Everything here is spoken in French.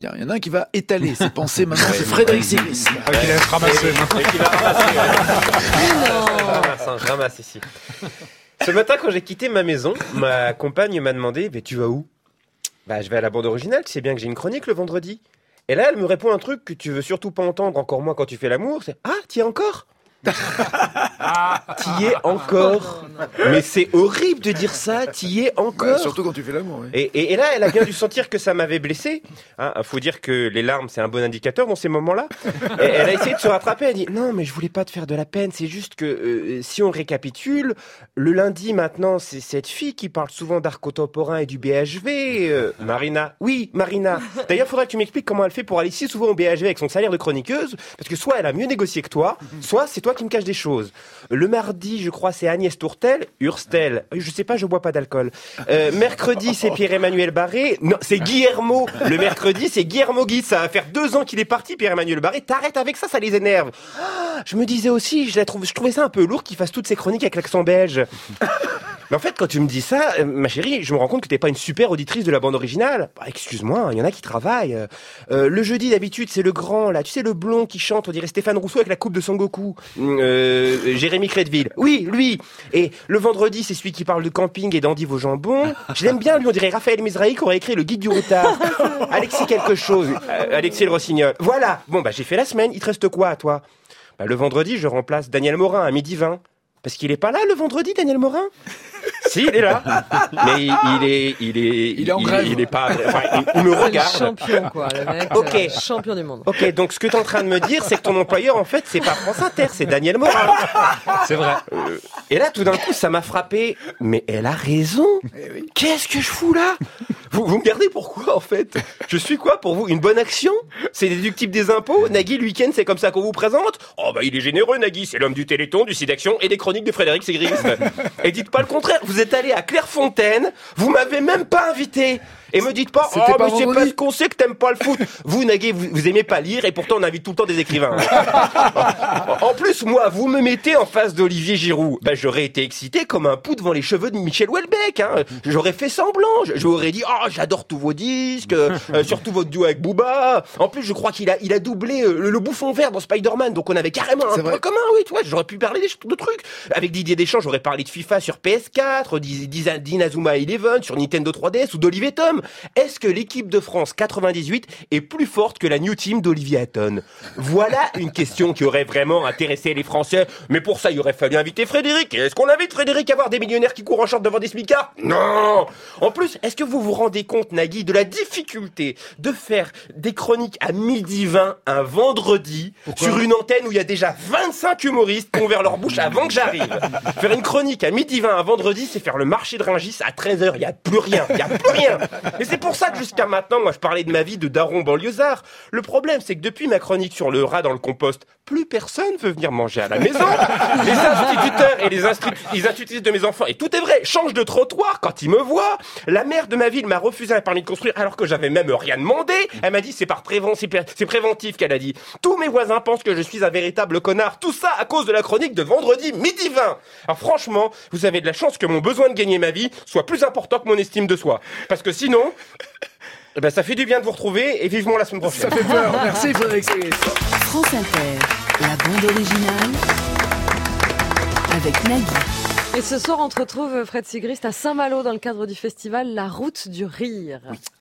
Il y en a un qui va étaler ses pensées maintenant, c'est Frédéric Sigris. Il a ramassé. Je ramasse ici. Ce matin, quand j'ai quitté ma maison, ma compagne m'a demandé « Tu vas où ?» Je vais à la bande originale, tu sais bien que j'ai une chronique le vendredi. Et là, elle me répond un truc que tu veux surtout pas entendre, encore moins quand tu fais l'amour, c'est « Ah, t'y es encore ?» T'y es encore. Mais c'est horrible de dire ça. T'y es encore. Surtout quand tu fais l'amour. Oui. Et là, elle a bien dû sentir que ça m'avait blessé. Faut dire que les larmes, c'est un bon indicateur dans ces moments-là. Et elle a essayé de se rattraper. Elle dit non, mais je voulais pas te faire de la peine. C'est juste que si on récapitule, le lundi maintenant, c'est cette fille qui parle souvent d'art contemporain et du BHV. Marina. Oui, Marina. D'ailleurs, faudrait que tu m'expliques comment elle fait pour aller si souvent au BHV avec son salaire de chroniqueuse, parce que soit elle a mieux négocié que toi, soit c'est toi qui me cache des choses. Le mardi, je crois, c'est Agnès Tourtel, Hurstel. Je sais pas, je bois pas d'alcool. Mercredi, c'est Pierre-Emmanuel Barré. Non, c'est Guillermo. Le mercredi, c'est Guillermo Guy. Ça va faire 2 ans qu'il est parti, Pierre-Emmanuel Barré. T'arrêtes avec ça, ça les énerve. Je me disais aussi, je trouvais ça un peu lourd qu'il fasse toutes ses chroniques avec l'accent belge. Mais en fait, quand tu me dis ça, ma chérie, je me rends compte que t'es pas une super auditrice de la bande originale. Excuse-moi, il y en a qui travaillent. Le jeudi, d'habitude, c'est le grand, là. Tu sais, le blond qui chante, on dirait Stéphane Rousseau avec la coupe de Son Goku. Jérémy Crédville. Oui, lui. Et le vendredi, c'est celui qui parle de camping et d'endives au jambon. Je l'aime bien, lui, on dirait Raphaël Mizrahi qui aurait écrit le guide du routard. Alexis quelque chose. Alexis le Rossignol. Voilà. Bon, j'ai fait la semaine. Il te reste quoi, à toi? Le vendredi, je remplace Daniel Morin à 12h20. Parce qu'il est pas là le vendredi, Daniel Morin? Si, il est là. Mais il est en grève. Il est pas, il me regarde. Champion, quoi, le mec. Ok. Champion du monde. Ok, donc ce que t'es en train de me dire, c'est que ton employeur, en fait, c'est pas France Inter, c'est Daniel Morin. C'est vrai. Et là, tout d'un coup, ça m'a frappé. Mais elle a raison. Qu'est-ce que je fous là? Vous me gardez pourquoi, en fait? Je suis quoi pour vous? Une bonne action? C'est déductible des impôts? Nagui, le week-end, c'est comme ça qu'on vous présente? Oh, il est généreux, Nagui. C'est l'homme du Téléthon, du Sidaction et des chroniques de Frédéric Sigris. Et dites pas le contraire. Vous êtes allé à Clairefontaine. Vous m'avez même pas invité. Et me dites pas, C'était pas mais c'est vendredi. parce qu'on sait que t'aimes pas le foot. Vous, Nagui, vous aimez pas lire et pourtant on invite tout le temps des écrivains. En plus, moi, vous me mettez en face d'Olivier Giroud. J'aurais été excité comme un pou devant les cheveux de Michel Houellebecq. J'aurais fait semblant. J'aurais dit, j'adore tous vos disques, surtout votre duo avec Booba. En plus, je crois qu'il a doublé le bouffon vert dans Spider-Man. Donc on avait carrément un point commun, oui, tu vois. J'aurais pu parler de trucs. Avec Didier Deschamps, j'aurais parlé de FIFA sur PS4, d'Inazuma Eleven sur Nintendo 3DS ou d'Olivier Tom. Est-ce que l'équipe de France 98 est plus forte que la New Team d'Olivier Hatton? Voilà une question qui aurait vraiment intéressé les Français. Mais pour ça, il aurait fallu inviter Frédéric. Est-ce qu'on invite Frédéric à voir des millionnaires qui courent en short devant des smicards? Non. En plus, est-ce que vous vous rendez compte, Nagui, de la difficulté de faire des chroniques à 12h20 un vendredi sur une antenne où il y a déjà 25 humoristes qui ont ouvert leur bouche avant que j'arrive? Faire une chronique à 12h20 un vendredi, c'est faire le marché de Rungis à 13h. Il y a plus rien. Et c'est pour ça que jusqu'à maintenant, moi, je parlais de ma vie de daron banlieusard. Le problème, c'est que depuis ma chronique sur le rat dans le compost, plus personne veut venir manger à la maison. Les instituteurs et les institutrices de mes enfants, et tout est vrai, changent de trottoir quand ils me voient. La maire de ma ville m'a refusé un permis de construire alors que j'avais même rien demandé. Elle m'a dit c'est préventif qu'elle a dit. Tous mes voisins pensent que je suis un véritable connard. Tout ça à cause de la chronique de vendredi 12h20. Alors franchement, vous avez de la chance que mon besoin de gagner ma vie soit plus important que mon estime de soi. Parce que sinon, ça fait du bien de vous retrouver et vivement la semaine prochaine. Ça fait peur. Merci Frédéric Sigris. France Inter, la bande originale avec Nagui. Et ce soir, on te retrouve, Fred Sigrist, à Saint-Malo dans le cadre du festival La Route du Rire. Oui.